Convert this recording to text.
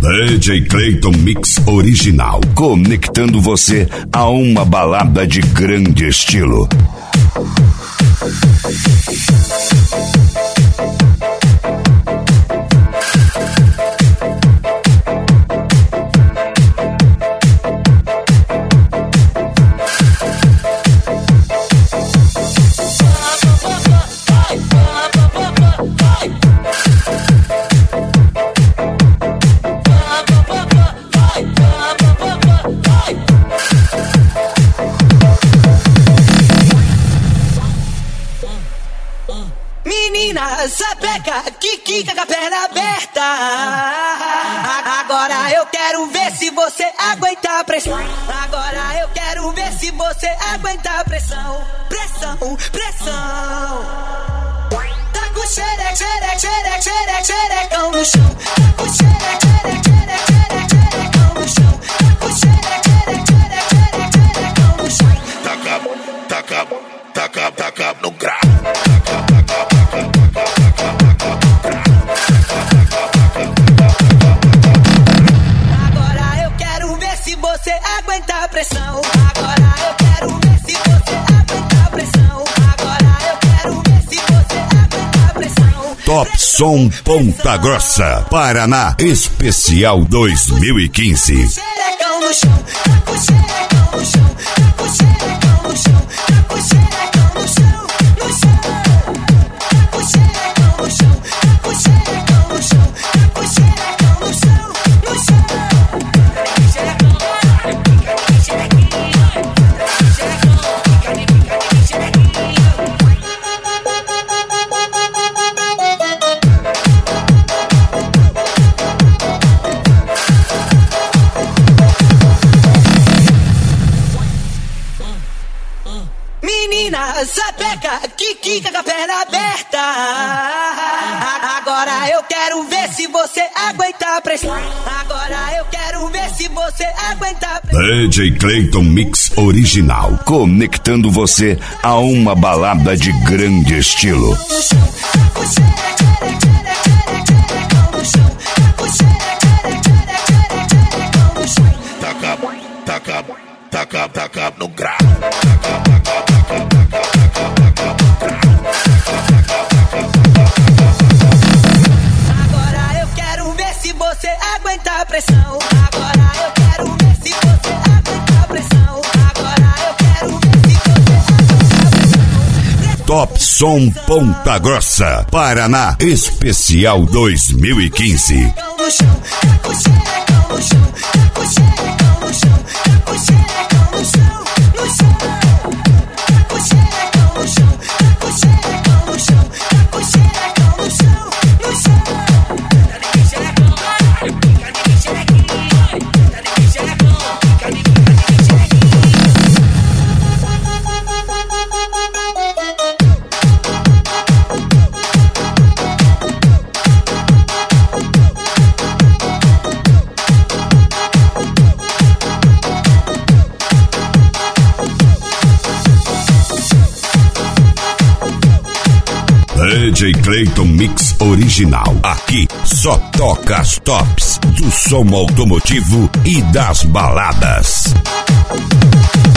DJ Clayton Mix Original, conectando você a uma balada de grande estilo. Menina, sapeca, que quica com a perna aberta. Agora eu quero ver se você aguenta a pressão. Agora eu quero ver se você aguenta a pressão. Pressão, pressão. Tá com xereque, xereque, xereque, xereque, xerecão no chão. Tá com xereque, xereque, xereque, xereque, xerecão no chão. Tá com xereque, xereque, xereque, xereque, xerecão no chão. Taca, taca, taca, taca no grau. Agora eu quero ver se você aguenta a pressão. Agora eu quero ver se você aguenta a pressão. Agora eu quero ver se você aguenta a pressão. Top Som Ponta Grossa, Paraná, especial 2015. Xerecão no chão, tá com xerecão no chão, tá com xerecão no chão, tá com xerecão no chão, no chão. Tá com xerecão no chão, tá com xerecão no chão, tá com xerecão no chão, no chão. Menina, sapeca, que quica com a perna aberta. Agora eu quero ver se você aguenta a pressão. Agora eu quero ver se você aguenta a pressão. DJ Clayton Mix Original, conectando você a uma balada de grande estilo. Taca, taca, taca, taca no grau. Agora eu quero ver se você aguenta a pressão. Agora eu quero ver se você aguenta a pressão. Agora eu quero ver se você aguenta a pressão. Top Som Ponta Grossa, Paraná, especial 2015. No chão, tá com xerecão no chão, tá com xerecão no chão, tá com xerecão no chão, no chão. Tá com xerecão no chão, tá com xerecão no chão, tá com xerecão no chão, no chão. DJ Clayton Mix Original, aqui só toca as tops do som automotivo e das baladas.